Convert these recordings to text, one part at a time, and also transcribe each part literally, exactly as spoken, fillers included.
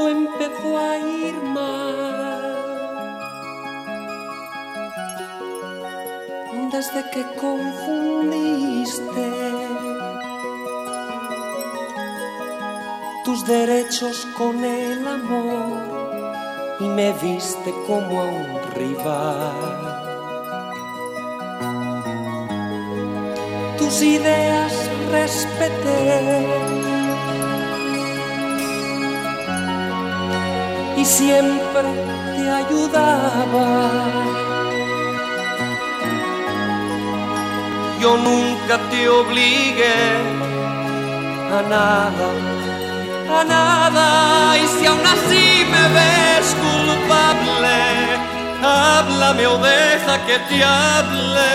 todo empezó a ir mal. Desde que confundiste tus derechos con el amor y me viste como a un rival. Tus ideas respeté y siempre te ayudaba. Yo nunca te obligué a nada, a nada. Y si aún así me ves culpable, háblame o deja que te hable.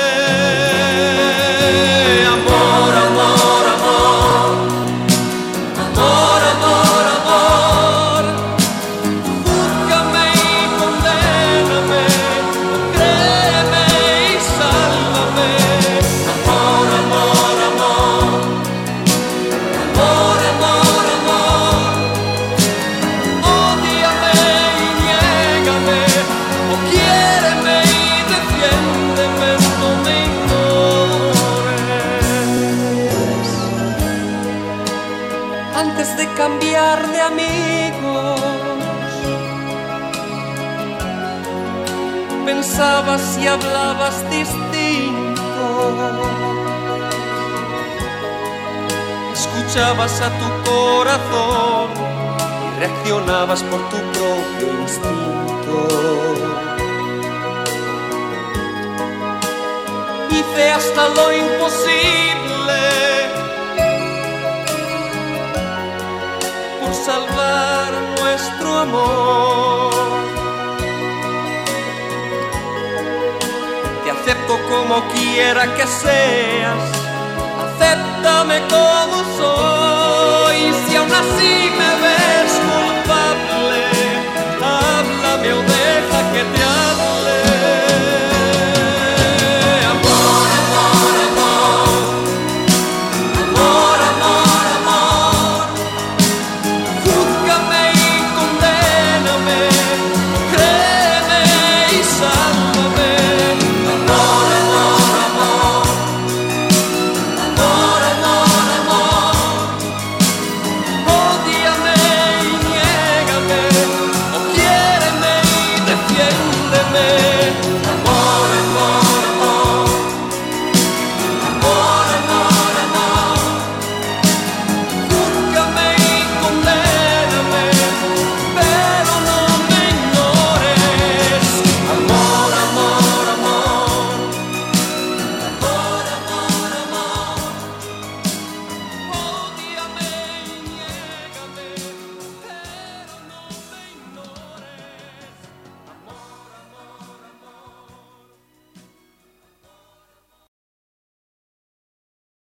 Amor, amor, amor, amor, amor, amor. Júzgame y condéname, o créeme y sálvame. Amor, amor, amor, amor, amor, amor. Ódiame y niégame, o quiéreme y defiéndeme, no me ignores. Antes de cambiar de amigos, pensabas y hablabas distinto. Escuchabas a tu corazón y reaccionabas por tu propio instinto. Hice hasta lo imposible por salvar nuestro amor. Te acepto como quiera que seas, acéptame como soy. Si aún así me ves